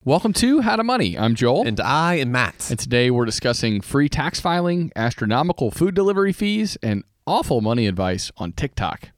Welcome to How to Money. I'm Joel. And I am Matt. And today we're discussing free tax filing, astronomical food delivery fees, and awful money advice on TikTok.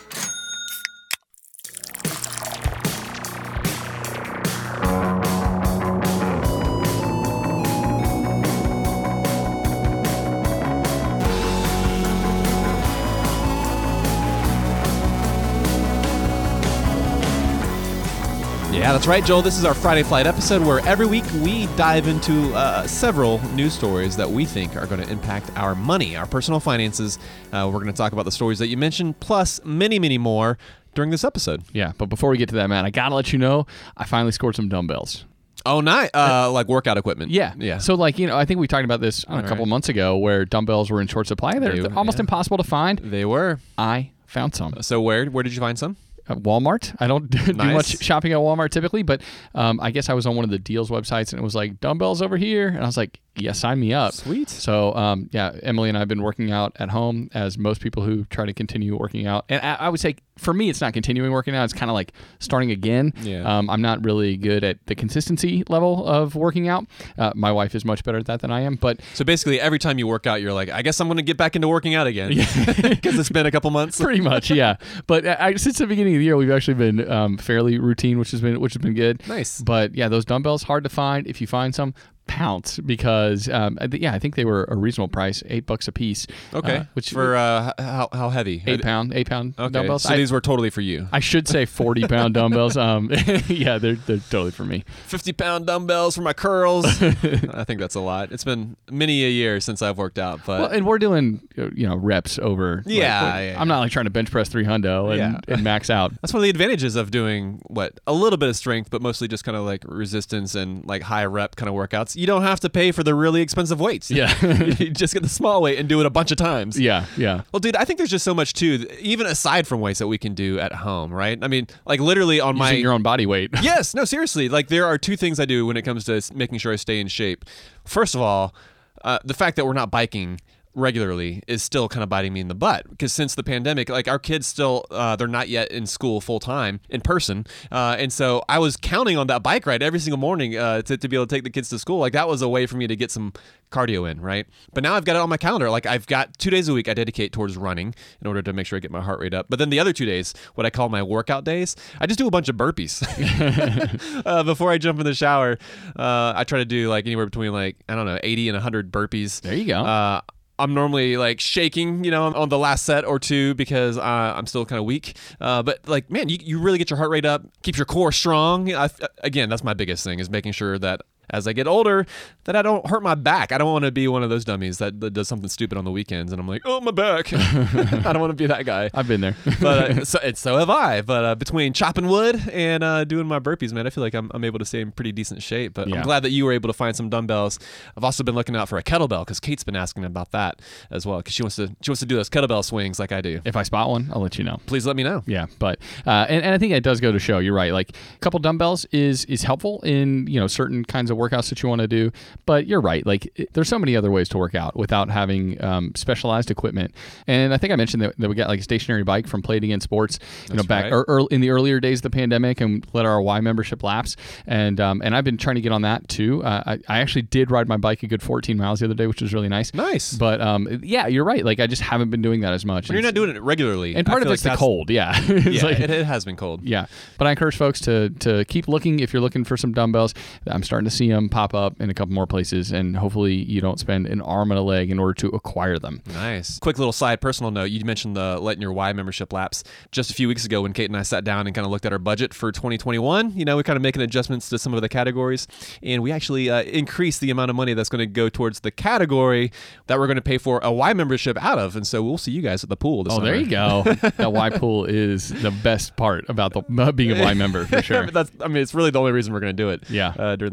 Yeah, that's right, Joel. This is our Friday Flight episode where every week we dive into several news stories that we think are going to impact our money, our personal finances. We're going to talk about the stories that you mentioned, plus many, many more during this episode. Yeah, but before we get to that, Matt, I got to let you know, I finally scored some dumbbells. Oh, nice. Like workout equipment. Yeah. So, I think we talked about this a couple of months ago where dumbbells were in short supply. They're almost impossible to find. They were. I found some. So where did you find some? At Walmart. I don't do much shopping at Walmart typically, but I guess I was on one of the deals websites and it was like dumbbells over here. And I was like, yeah, sign me up. Sweet. So, Emily and I have been working out at home as most people who try to continue working out. And I would say for me, it's not continuing working out. It's kind of like starting again. Yeah. I'm not really good at the consistency level of working out. My wife is much better at that than I am. But so basically every time you work out, you're like, I guess I'm going to get back into working out again. Because it's been a couple months. Pretty much, yeah. But since the beginning of the year, we've actually been fairly routine, which has been good. Nice. But yeah, those dumbbells, hard to find. If you find some, pounce, because I think they were a reasonable price, $8 a piece. Okay. Which for how heavy? 8 pound okay. dumbbells. So these were totally for you. I should say 40-pound dumbbells. Yeah, they're totally for me. 50-pound dumbbells for my curls. I think that's a lot. It's been many a year since I've worked out, but and we're doing reps over. Yeah, I'm not like trying to bench press 300 and max out. That's one of the advantages of doing a little bit of strength, but mostly just kind of like resistance and like high rep kind of workouts. You don't have to pay for the really expensive weights. Yeah. You just get the small weight and do it a bunch of times. Yeah. Well, dude, I think there's just so much too, even aside from weights that we can do at home, right? I mean, like literally on Using your own body weight. Yes, no, seriously. Like there are two things I do when it comes to making sure I stay in shape. First of all, the fact that we're not biking regularly is still kind of biting me in the butt, because since the pandemic, like our kids still they're not yet in school full time in person, and so I was counting on that bike ride every single morning to be able to take the kids to school. Like that was a way for me to get some cardio in, right? But now I've got it on my calendar. Like I've got 2 days a week I dedicate towards running in order to make sure I get my heart rate up. But then the other 2 days, what I call my workout days, I just do a bunch of burpees before I jump in the shower. I try to do like anywhere between 80 and 100 burpees. There you go. I'm normally like shaking, on the last set or two because I'm still kind of weak. But like, man, you really get your heart rate up, keeps your core strong. Again, that's my biggest thing, is making sure that as I get older, that I don't hurt my back. I don't want to be one of those dummies that does something stupid on the weekends and I'm like, oh, my back. I don't want to be that guy. I've been there. But so have I. But between chopping wood and doing my burpees, man, I feel like I'm able to stay in pretty decent shape. But I'm glad that you were able to find some dumbbells. I've also been looking out for a kettlebell because Kate's been asking about that as well, because she wants to do those kettlebell swings like I do. If I spot one, I'll let you know. Please let me know. Yeah, but and I think it does go to show, you're right. Like a couple dumbbells is helpful in certain kinds of workouts that you want to do, but you're right. Like there's so many other ways to work out without having specialized equipment. And I think I mentioned that we got like a stationary bike from Play It Again Sports, back in the earlier days of the pandemic, and let our Y membership lapse. And I've been trying to get on that too. I actually did ride my bike a good 14 miles the other day, which was really nice. Nice. But yeah, you're right. Like I just haven't been doing that as much. But you're not doing it regularly. And part of it's the cold. Yeah. It has been cold. Yeah. But I encourage folks to keep looking if you're looking for some dumbbells. I'm starting to see them pop up in a couple more places, and hopefully you don't spend an arm and a leg in order to acquire them. Nice. Quick little side personal note. You mentioned the letting your Y membership lapse just a few weeks ago when Kate and I sat down and kind of looked at our budget for 2021. We kind of making adjustments to some of the categories, and we actually increased the amount of money that's going to go towards the category that we're going to pay for a Y membership out of. And so we'll see you guys at the pool this summer. There you go. That Y pool is the best part about being a Y member, for sure. It's really the only reason we're going to do it during the summer. But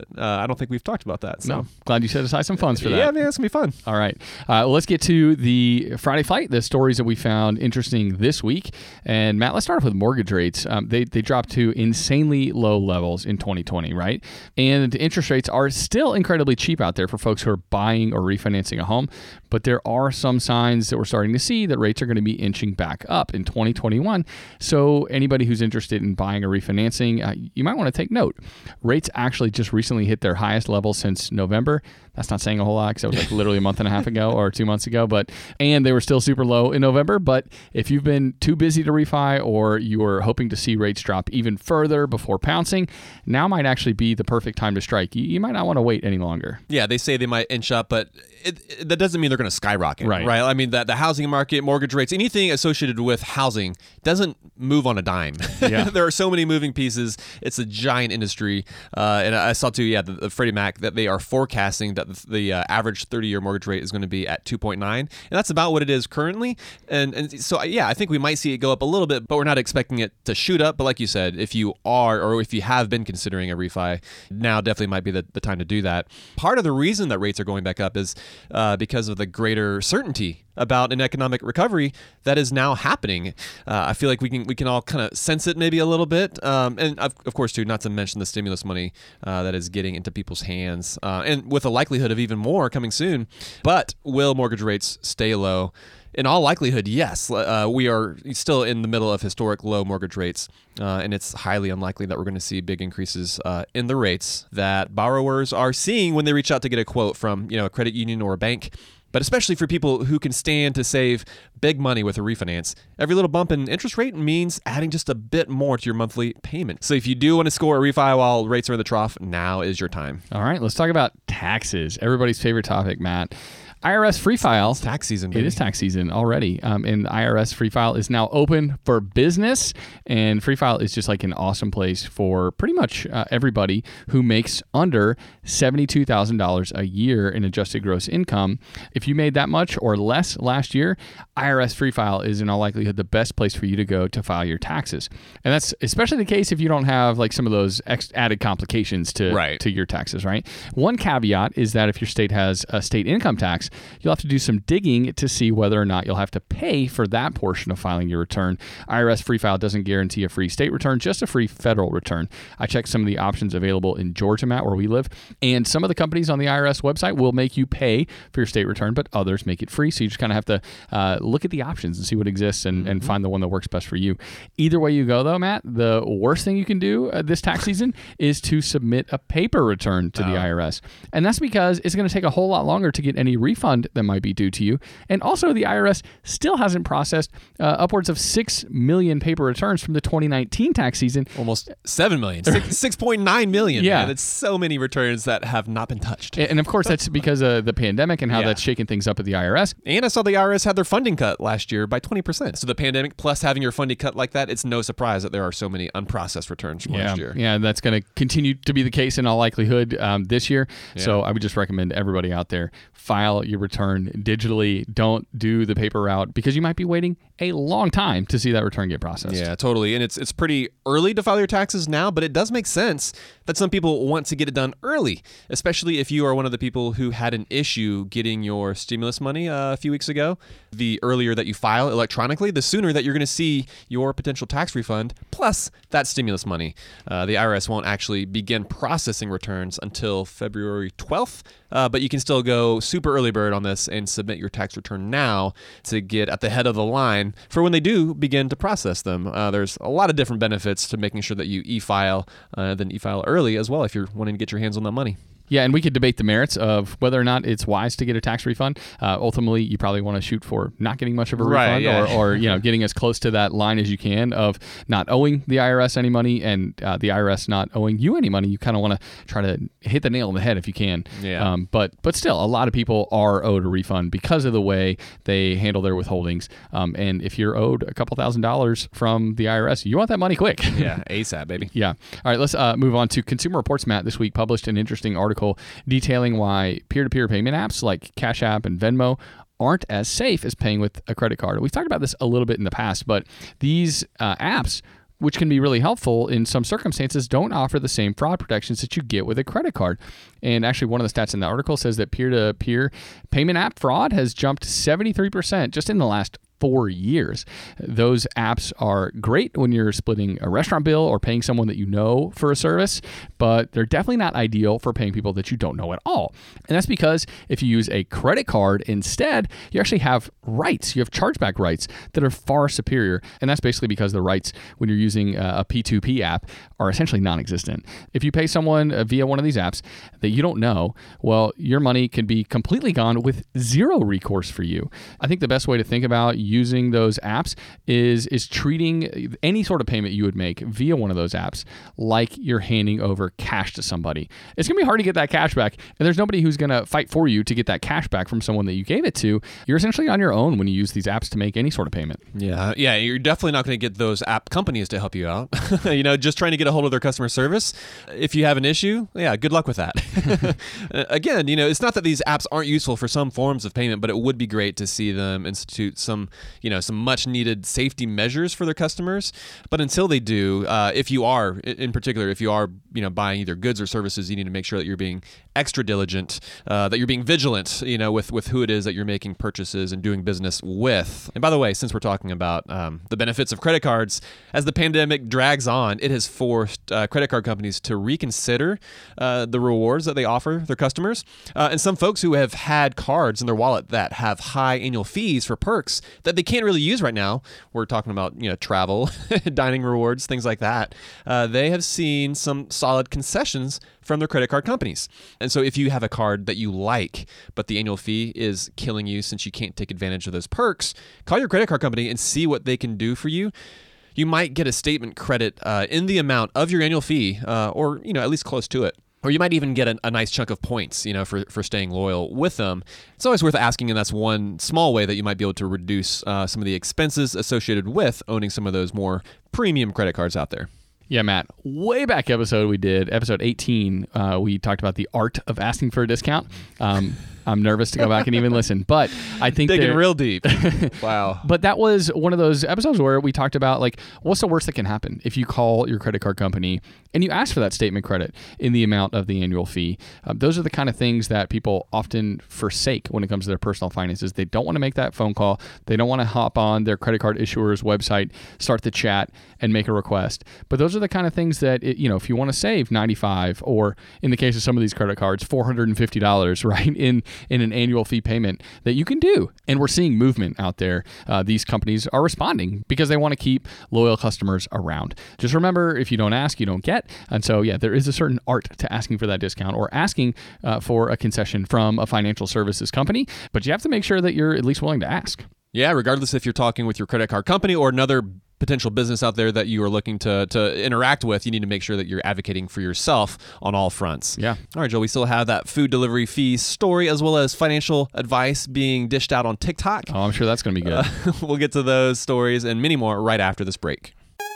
but I don't think we've talked about that. So. No, glad you set aside some funds for that. Yeah, man, it's going to be fun. All right. Let's get to the Friday Fight, the stories that we found interesting this week. And Matt, let's start off with mortgage rates. They dropped to insanely low levels in 2020, right? And interest rates are still incredibly cheap out there for folks who are buying or refinancing a home. But there are some signs that we're starting to see that rates are going to be inching back up in 2021. So anybody who's interested in buying or refinancing, you might want to take note. Rates actually just recently hit their highest level since November. That's not saying a whole lot because that was like literally a month and a half ago or 2 months ago. And they were still super low in November. But if you've been too busy to refi or you're hoping to see rates drop even further before pouncing, now might actually be the perfect time to strike. You might not want to wait any longer. Yeah, they say they might inch up, but that doesn't mean they're going to skyrocket, right? I mean, the housing market, mortgage rates, anything associated with housing doesn't move on a dime. Yeah. There are so many moving pieces. It's a giant industry. And I saw too, the Freddie Mac, that they are forecasting that the average 30-year mortgage rate is going to be at 2.9, and that's about what it is currently. And so, yeah, I think we might see it go up a little bit, but we're not expecting it to shoot up. But like you said, if you are, or if you have been considering a refi, now definitely might be the time to do that. Part of the reason that rates are going back up is because of the greater certainty about an economic recovery that is now happening. I feel like we can all kind of sense it maybe a little bit, and of course too, not to mention the stimulus money that is getting into people's hands, and with a likelihood of even more coming soon. But will mortgage rates stay low? In all likelihood, yes. We are still in the middle of historic low mortgage rates, and it's highly unlikely that we're going to see big increases in the rates that borrowers are seeing when they reach out to get a quote from a credit union or a bank. But especially for people who can stand to save big money with a refinance, every little bump in interest rate means adding just a bit more to your monthly payment. So if you do want to score a refi while rates are in the trough, now is your time. All right, let's talk about taxes. Everybody's favorite topic, Matt. IRS Free File. It's tax season, baby. It is tax season already. And IRS Free File is now open for business. And Free File is just like an awesome place for pretty much everybody who makes under $72,000 a year in adjusted gross income. If you made that much or less last year, IRS Free File is in all likelihood the best place for you to go to file your taxes. And that's especially the case if you don't have like some of those added complications to your taxes, right? One caveat is that if your state has a state income tax, you'll have to do some digging to see whether or not you'll have to pay for that portion of filing your return. IRS Free File doesn't guarantee a free state return, just a free federal return. I checked some of the options available in Georgia, Matt, where we live, and some of the companies on the IRS website will make you pay for your state return, but others make it free. So you just kind of have to look at the options and see what exists and find the one that works best for you. Either way you go, though, Matt, the worst thing you can do this tax season is to submit a paper return to the IRS. And that's because it's going to take a whole lot longer to get any refund that might be due to you. And also, the IRS still hasn't processed upwards of 6 million paper returns from the 2019 tax season. Almost 7 million. 6.9 million. Yeah. Man. It's so many returns that have not been touched. And of course, that's because of the pandemic and how that's shaking things up at the IRS. And I saw the IRS had their funding cut last year by 20%. So the pandemic plus having your funding cut like that, it's no surprise that there are so many unprocessed returns from last year. Yeah, that's going to continue to be the case in all likelihood this year. Yeah. So I would just recommend everybody out there, file your return digitally. Don't do the paper route because you might be waiting a long time to see that return get processed. Yeah, totally. And it's pretty early to file your taxes now, but it does make sense that some people want to get it done early, especially if you are one of the people who had an issue getting your stimulus money a few weeks ago. The earlier that you file electronically, the sooner that you're going to see your potential tax refund plus that stimulus money. The IRS won't actually begin processing returns until February 12th, but you can still go super early bird on this and submit your tax return now to get at the head of the line for when they do begin to process them. There's a lot of different benefits to making sure that you e-file, then e-file early as well if you're wanting to get your hands on that money. Yeah, and we could debate the merits of whether or not it's wise to get a tax refund. Ultimately, you probably want to shoot for not getting much of a refund, or getting as close to that line as you can of not owing the IRS any money and the IRS not owing you any money. You kind of want to try to hit the nail on the head if you can. Yeah. But still, a lot of people are owed a refund because of the way they handle their withholdings. And if you're owed a couple $1,000s from the IRS, you want that money quick. Yeah, ASAP, baby. Yeah. All right, let's move on to Consumer Reports. Matt this week published an interesting article detailing why peer-to-peer payment apps like Cash App and Venmo aren't as safe as paying with a credit card. We've talked about this a little bit in the past, but these apps which can be really helpful in some circumstances, don't offer the same fraud protections that you get with a credit card. And actually, one of the stats in the article says that peer-to-peer payment app fraud has jumped 73% just in the last 4 years. Those apps are great when you're splitting a restaurant bill or paying someone that you know for a service, but they're definitely not ideal for paying people that you don't know at all. And that's because if you use a credit card instead, you actually have rights. You have chargeback rights that are far superior. And that's basically because the rights when you're using a P2P app are essentially non-existent. If you pay someone via one of these apps that you don't know, well, your money can be completely gone with zero recourse for you. I think the best way to think about using those apps is treating any sort of payment you would make via one of those apps like you're handing over cash to somebody. It's going to be hard to get that cash back, and there's nobody who's going to fight for you to get that cash back from someone that you gave it to. You're essentially on your own when you use these apps to make any sort of payment. Yeah, you're definitely not going to get those app companies to help you out. Just trying to get a hold of their customer service. If you have an issue, good luck with that. Again, it's not that these apps aren't useful for some forms of payment, but it would be great to see them institute some much needed safety measures for their customers. But until they do, if you are buying either goods or services, you need to make sure that you're being extra diligent, that you're being vigilant, with who it is that you're making purchases and doing business with. And by the way, since we're talking about the benefits of credit cards, as the pandemic drags on, it has forced credit card companies to reconsider the rewards that they offer their customers. And some folks who have had cards in their wallet that have high annual fees for perks that they can't really use right now. We're talking about travel, dining rewards, things like that. They have seen some solid concessions from their credit card companies. And so if you have a card that you like, but the annual fee is killing you since you can't take advantage of those perks, call your credit card company and see what they can do for you. You might get a statement credit in the amount of your annual fee, or at least close to it. Or you might even get a nice chunk of points, for staying loyal with them. It's always worth asking, and that's one small way that you might be able to reduce some of the expenses associated with owning some of those more premium credit cards out there. Yeah, Matt, way back episode we did, episode 18, we talked about the art of asking for a discount. I'm nervous to go back and even listen, but I think digging real deep. Wow. But that was one of those episodes where we talked about what's the worst that can happen if you call your credit card company and you ask for that statement credit in the amount of the annual fee. Those are the kind of things that people often forsake when it comes to their personal finances. They don't want to make that phone call. They don't want to hop on their credit card issuer's website, start the chat, and make a request. But those are the kind of things that, if you want to save $95 or in the case of some of these credit cards, $450, right, in an annual fee payment that you can do. And we're seeing movement out there. These companies are responding because they want to keep loyal customers around. Just remember, if you don't ask, you don't get. And so, there is a certain art to asking for that discount or asking for a concession from a financial services company, but you have to make sure that you're at least willing to ask. Yeah, regardless if you're talking with your credit card company or another potential business out there that you are looking to interact with, you need to make sure that you're advocating for yourself on all fronts. Yeah. All right, Joel, we still have that food delivery fee story as well as financial advice being dished out on TikTok. Oh, I'm sure that's going to be good. We'll get to those stories and many more right after this break.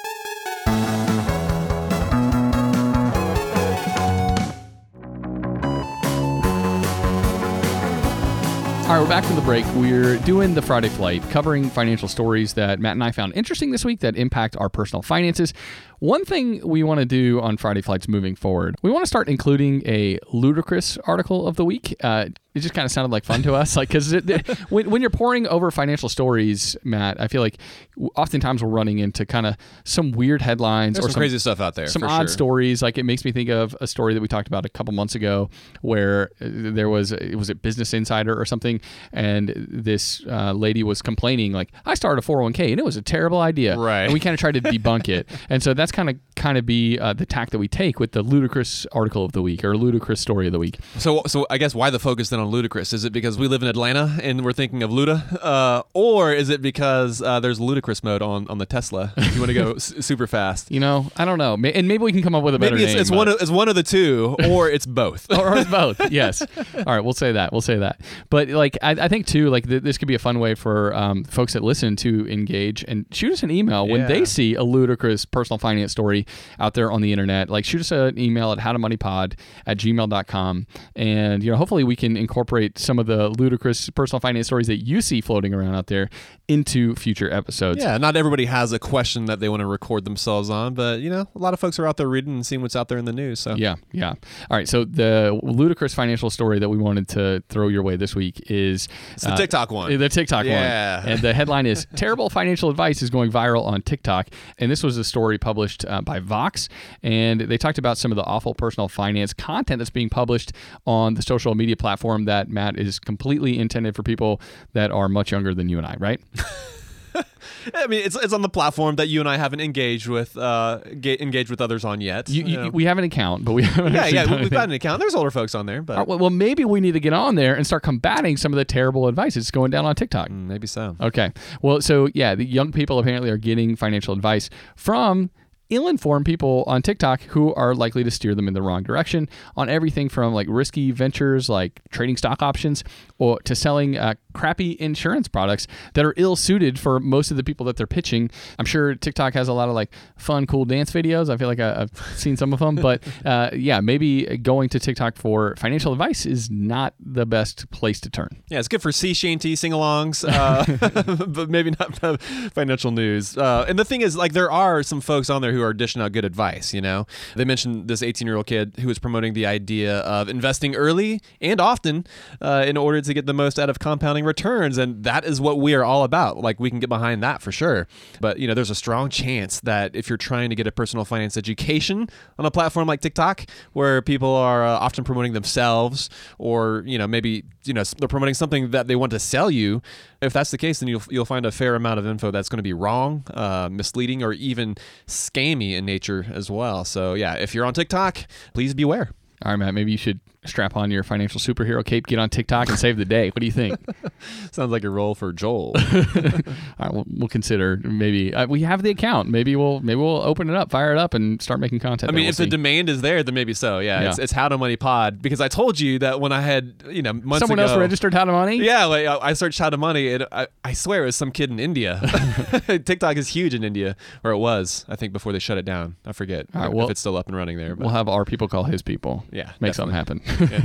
All right, we're back from the break. We're doing the Friday Flight, covering financial stories that Matt and I found interesting this week that impact our personal finances. One thing we want to do on Friday Flights moving forward, we want to start including a ludicrous article of the week. It just kind of sounded like fun to us. Because when you're poring over financial stories, Matt, I feel like oftentimes we're running into kind of some weird headlines. There's some crazy stuff out there. Some odd stories. It makes me think of a story that we talked about a couple months ago where there was it Business Insider or something, and this lady was complaining I started a 401k and it was a terrible idea. Right. And we kind of tried to debunk it. And so that's kind of be the tack that we take with the ludicrous article of the week or ludicrous story of the week. So I guess why the focus then on ludicrous? Is it because we live in Atlanta and we're thinking of Luda? Or is it because there's ludicrous mode on the Tesla if you want to go super fast? I don't know. And maybe we can come up with a better name. It's one of the two, or it's both. or it's both, yes. All right, we'll say that. But I think too, this could be a fun way for folks that listen to engage and shoot us an email when they see a ludicrous personal finance story out there on the internet. Shoot us an email at howtomoneypod@gmail.com, and hopefully we can incorporate incorporate some of the ludicrous personal finance stories that you see floating around out there into future episodes. Yeah, not everybody has a question that they want to record themselves on, but a lot of folks are out there reading and seeing what's out there in the news. So yeah. All right, so the ludicrous financial story that we wanted to throw your way this week is it's the TikTok one. The TikTok one. And the headline is "Terrible Financial Advice is Going Viral on TikTok." And this was a story published by Vox, and they talked about some of the awful personal finance content that's being published on the social media platform that, Matt, is completely intended for people that are much younger than you and I, right? I mean, it's on the platform that you and I haven't engaged with others on yet. We have an account, but we haven't. We've got an account. There's older folks on there, but well, maybe we need to get on there and start combating some of the terrible advice that's going down on TikTok. Maybe so. Okay. Well, so yeah, the young people apparently are getting financial advice from ill-informed people on TikTok who are likely to steer them in the wrong direction on everything from like risky ventures like trading stock options or to selling crappy insurance products that are ill-suited for most of the people that they're pitching. I'm sure TikTok has a lot of like fun, cool dance videos. I feel like I've seen some of them, but maybe going to TikTok for financial advice is not the best place to turn. Yeah, it's good for sea shanty sing-alongs, but maybe not financial news. And the thing is, like, there are some folks on there who are dishing out good advice. They mentioned this 18-year-old kid who was promoting the idea of investing early and often in order to get the most out of compounding returns, and that is what we are all about. Like, we can get behind that for sure. But there's a strong chance that if you're trying to get a personal finance education on a platform like TikTok, where people are often promoting themselves, or maybe they're promoting something that they want to sell you, if that's the case, then you'll find a fair amount of info that's going to be wrong, misleading, or even scammy in nature as well. So yeah, if you're on TikTok, please beware. All right, Matt, maybe you should strap on your financial superhero cape, get on TikTok, and save the day. What do you think? Sounds like a role for Joel. All right, we'll consider maybe we have the account. Maybe we'll open it up, fire it up, and start making content. I mean, if the demand is there, then maybe so. Yeah. It's How to Money Pod, because I told you that when I had months someone ago, else registered How to Money. Yeah, like I searched How to Money, and I swear it was some kid in India. TikTok is huge in India, or it was. I think before they shut it down. I forget if it's still up and running there. But. We'll have our people call his people. Yeah, make something happen.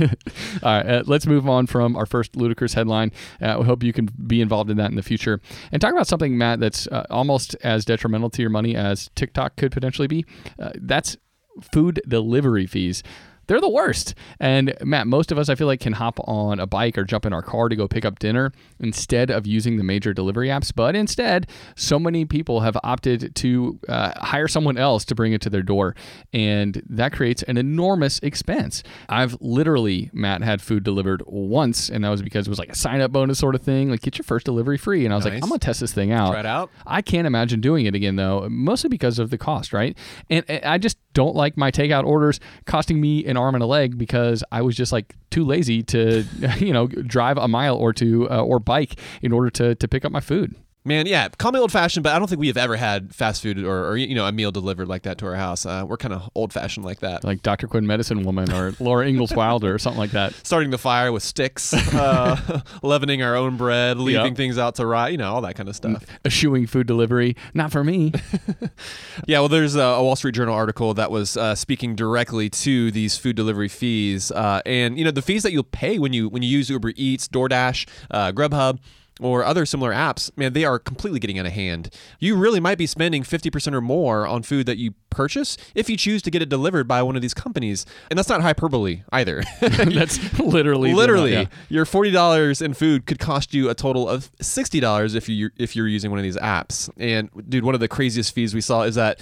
All right, let's move on from our first ludicrous headline. We hope you can be involved in that in the future. And talk about something, Matt, that's almost as detrimental to your money as TikTok could potentially be. That's food delivery fees. They're the worst. And Matt, most of us, I feel like, can hop on a bike or jump in our car to go pick up dinner instead of using the major delivery apps. But instead, so many people have opted to hire someone else to bring it to their door. And that creates an enormous expense. I've literally, Matt, had food delivered once, and that was because it was like a sign-up bonus sort of thing. Like, get your first delivery free. And I was like, I'm going to test this thing out. Try it out. I can't imagine doing it again, though, mostly because of the cost, right? And I just don't like my takeout orders costing me an arm and a leg because I was just like too lazy to, drive a mile or two or bike in order to pick up my food. Man, yeah, call me old-fashioned, but I don't think we have ever had fast food or a meal delivered like that to our house. We're kind of old-fashioned like that. Like Dr. Quinn Medicine Woman or Laura Ingalls Wilder or something like that. Starting the fire with sticks, leavening our own bread, leaving things out to rot, all that kind of stuff. Eschewing food delivery, not for me. Yeah, well, there's a Wall Street Journal article that was speaking directly to these food delivery fees. And, the fees that you'll pay when you use Uber Eats, DoorDash, Grubhub, or other similar apps, man, they are completely getting out of hand. You really might be spending 50% or more on food that you purchase if you choose to get it delivered by one of these companies. And that's not hyperbole either. That's literally your $40 in food could cost you a total of $60 if you're using one of these apps. And dude, one of the craziest fees we saw is that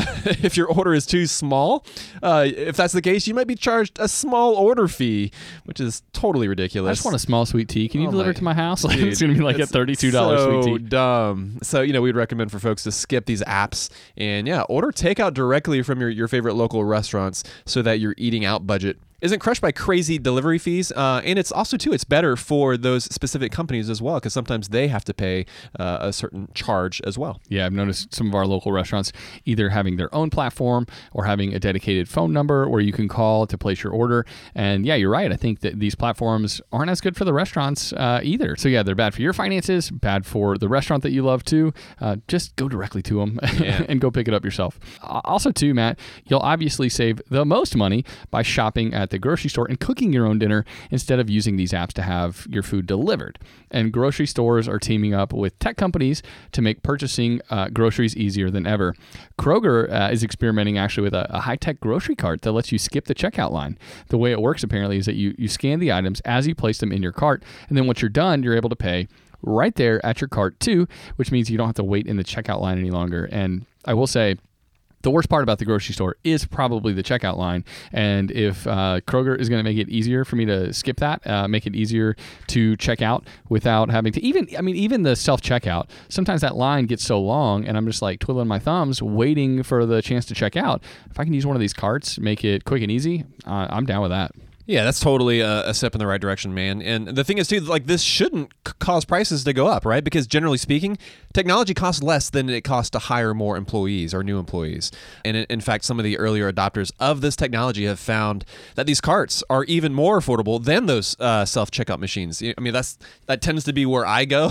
if your order is too small, if that's the case, you might be charged a small order fee, which is totally ridiculous. I just want a small sweet tea. Can you deliver it to my house? Dude, it's going to be like a $32 so sweet tea. Dumb. So, we'd recommend for folks to skip these apps and order takeout directly from your favorite local restaurants so that your eating out budget isn't crushed by crazy delivery fees. And it's also, too, it's better for those specific companies as well, because sometimes they have to pay a certain charge as well. Yeah, I've noticed some of our local restaurants either having their own platform or having a dedicated phone number where you can call to place your order. And yeah, you're right. I think that these platforms aren't as good for the restaurants either. So yeah, they're bad for your finances, bad for the restaurant that you love too. Just go directly to them and go pick it up yourself. Also too, Matt, you'll obviously save the most money by shopping at at the grocery store and cooking your own dinner instead of using these apps to have your food delivered. And grocery stores are teaming up with tech companies to make purchasing groceries easier than ever. Kroger is experimenting actually with a high-tech grocery cart that lets you skip the checkout line. The way it works apparently is that you scan the items as you place them in your cart, and then once you're done, you're able to pay right there at your cart too, which means you don't have to wait in the checkout line any longer. And I will say, the worst part about the grocery store is probably the checkout line. And if Kroger is going to make it easier for me to skip that, make it easier to check out without having to even the self-checkout, sometimes that line gets so long and I'm just like twiddling my thumbs waiting for the chance to check out. If I can use one of these carts, make it quick and easy, I'm down with that. Yeah, that's totally a step in the right direction, man. And the thing is, too, like this shouldn't cause prices to go up, right? Because generally speaking, technology costs less than it costs to hire more employees or new employees. And in fact, some of the earlier adopters of this technology have found that these carts are even more affordable than those self-checkout machines. I mean, that tends to be where I go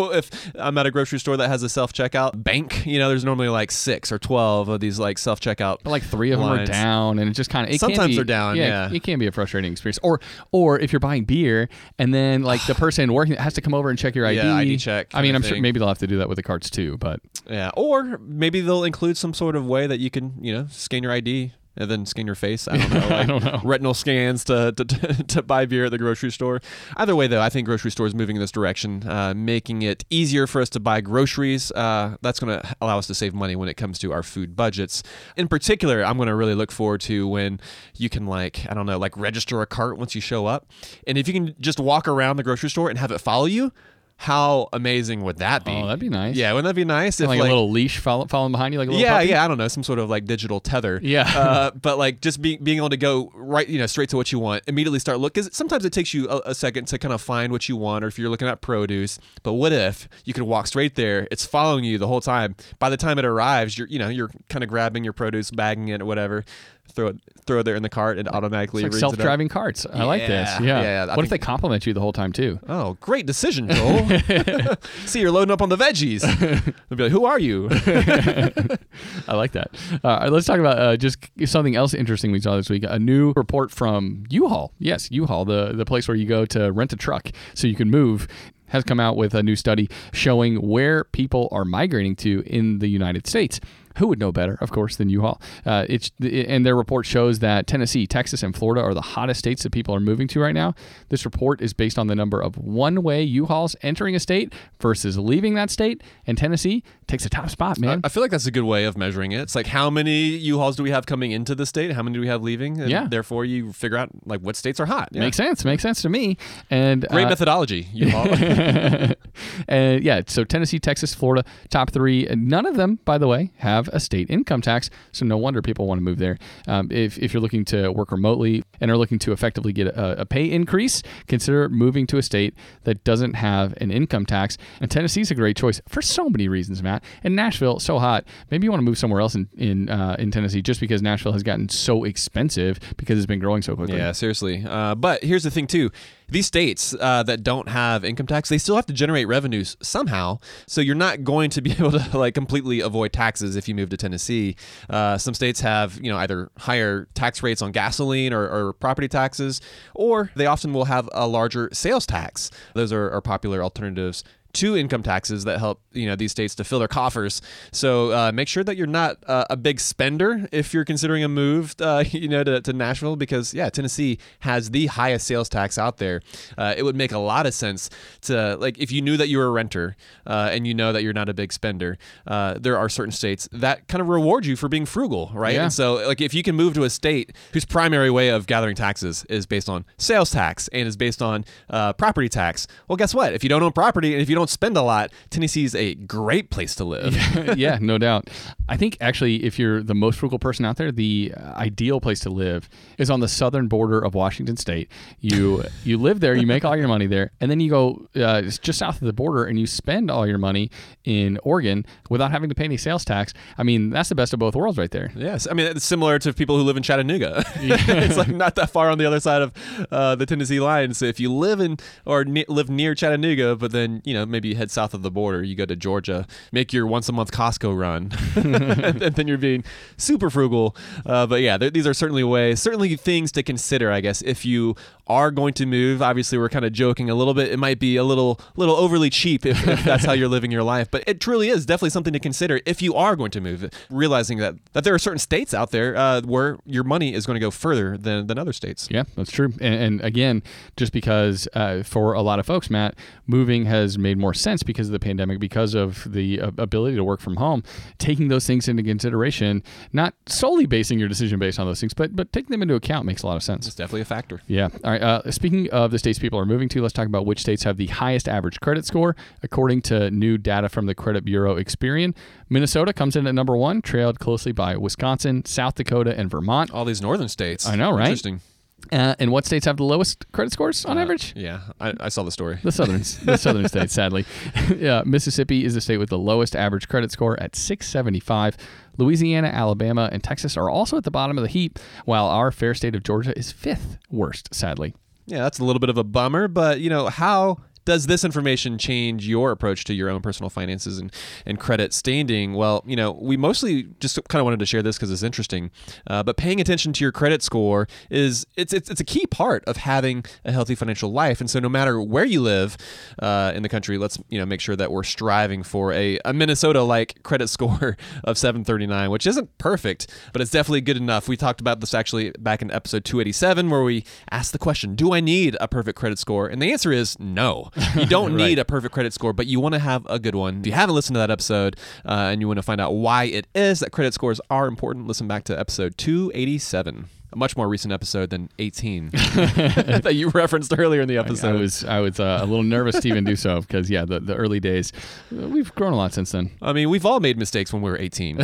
if I'm at a grocery store that has a self-checkout bank. There's normally like 6 or 12 of these like self-checkout. But like 3 of them are down, and it just kind of sometimes they're down. Yeah, it can be a frustrating experience. Or if you're buying beer and then like the person working has to come over and check your ID. Yeah, ID check. I mean, I'm sure maybe they'll have to do that with the carts too, but yeah. Or maybe they'll include some sort of way that you can, scan your ID and then scan your face. I don't know. Like I don't know. Retinal scans to buy beer at the grocery store. Either way, though, I think grocery stores moving in this direction, making it easier for us to buy groceries. That's going to allow us to save money when it comes to our food budgets. In particular, I'm going to really look forward to when you can register a cart once you show up. And if you can just walk around the grocery store and have it follow you, how amazing would that be? Oh, that'd be nice. Yeah, wouldn't that be nice? If like a little leash following behind you, like a little puppy? I don't know, some sort of like digital tether. Yeah. But like just being able to go right, straight to what you want, immediately start look. Because sometimes it takes you a second to kind of find what you want, or if you're looking at produce. But what if you could walk straight there? It's following you the whole time. By the time it arrives, you're kind of grabbing your produce, bagging it, or whatever. Throw it there in the cart and automatically it's like self-driving carts. I like this. Yeah. What if they compliment you the whole time too? Oh, great decision, Joel. See, you're loading up on the veggies. They'll be like, "Who are you?" I like that. Let's talk about just something else interesting we saw this week. A new report from U-Haul. Yes, U-Haul, the place where you go to rent a truck so you can move, has come out with a new study showing where people are migrating to in the United States. Who would know better, of course, than U-Haul? And their report shows that Tennessee, Texas, and Florida are the hottest states that people are moving to right now. This report is based on the number of one-way U-Hauls entering a state versus leaving that state, and Tennessee takes a top spot, man. I feel like that's a good way of measuring it. It's like, how many U-Hauls do we have coming into the state? How many do we have leaving? And therefore, you figure out like what states are hot. Yeah. Makes sense to me. And great methodology, U-Haul. And so Tennessee, Texas, Florida, top 3. None of them, by the way, have a state income tax, so no wonder people want to move there. If you're looking to work remotely and are looking to effectively get a pay increase, consider moving to a state that doesn't have an income tax. And Tennessee's a great choice for so many reasons, Matt. And Nashville, so hot. Maybe you want to move somewhere else in Tennessee just because Nashville has gotten so expensive because it's been growing so quickly. Yeah, seriously. But here's the thing, too. These states that don't have income tax, they still have to generate revenues somehow. So you're not going to be able to like completely avoid taxes if you move to Tennessee. Some states have, either higher tax rates on gasoline or property taxes, or they often will have a larger sales tax. Those are popular alternatives to income taxes that help these states to fill their coffers. So make sure that you're not a big spender if you're considering a move to Nashville, because Tennessee has the highest sales tax out there. It would make a lot of sense to, like, if you knew that you were a renter and you know that you're not a big spender, there are certain states that kind of reward you for being frugal, right? Yeah. And so like if you can move to a state whose primary way of gathering taxes is based on sales tax and is based on property tax, well, guess what? If you don't own property and if you don't spend a lot, Tennessee's a great place to live. Yeah, no doubt. I think actually if you're the most frugal person out there, the ideal place to live is on the southern border of Washington State. You live there, you make all your money there, and then you go just south of the border and you spend all your money in Oregon without having to pay any sales tax. I mean, that's the best of both worlds right there. Yes. I mean, it's similar to people who live in Chattanooga. It's like not that far on the other side of the Tennessee line. So if you live in or live near Chattanooga, but then, maybe head south of the border. You go to Georgia, make your once a month Costco run, and then you're being super frugal. But yeah, these are certainly things to consider, I guess, if you are going to move. Obviously, we're kind of joking a little bit. It might be a little overly cheap if that's how you're living your life. But it truly is definitely something to consider if you are going to move, realizing that there are certain states out there where your money is going to go further than other states. Yeah, that's true. And again, just because for a lot of folks, Matt, moving has made more sense because of the pandemic, because of the ability to work from home, taking those things into consideration, not solely basing your decision based on those things, but taking them into account makes a lot of sense. It's definitely a factor. Yeah. All right. Speaking of the states people are moving to, let's talk about which states have the highest average credit score. According to new data from the Credit Bureau Experian, Minnesota comes in at number 1, trailed closely by Wisconsin, South Dakota, and Vermont. All these northern states. I know, right? Interesting. And what states have the lowest credit scores on average? Yeah, I saw the story. The southern states, sadly. Yeah, Mississippi is the state with the lowest average credit score at 675. Louisiana, Alabama, and Texas are also at the bottom of the heap, while our fair state of Georgia is 5th worst, sadly. Yeah, that's a little bit of a bummer, but how does this information change your approach to your own personal finances and credit standing? Well, we mostly just kind of wanted to share this because it's interesting. But paying attention to your credit score it's a key part of having a healthy financial life. And so no matter where you live in the country, let's make sure that we're striving for a Minnesota-like credit score of 739, which isn't perfect, but it's definitely good enough. We talked about this actually back in episode 287, where we asked the question, do I need a perfect credit score? And the answer is no. You don't need a perfect credit score, but you want to have a good one. If you haven't listened to that episode and you want to find out why it is that credit scores are important, listen back to episode 287. A much more recent episode than 18 that you referenced earlier in the episode. I was a little nervous to even do so because, the early days, we've grown a lot since then. I mean, we've all made mistakes when we were 18. So.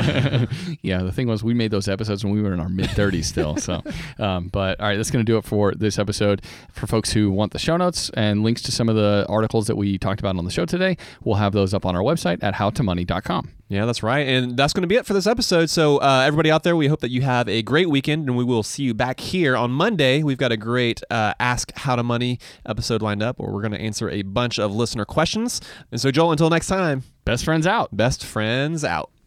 Yeah, the thing was we made those episodes when we were in our mid-30s still. So, but all right, that's going to do it for this episode. For folks who want the show notes and links to some of the articles that we talked about on the show today, we'll have those up on our website at howtomoney.com. Yeah, that's right. And that's going to be it for this episode. So everybody out there, we hope that you have a great weekend, and we will see you back here on Monday. We've got a great Ask How to Money episode lined up where we're going to answer a bunch of listener questions. And so, Joel, until next time, best friends out. Best friends out.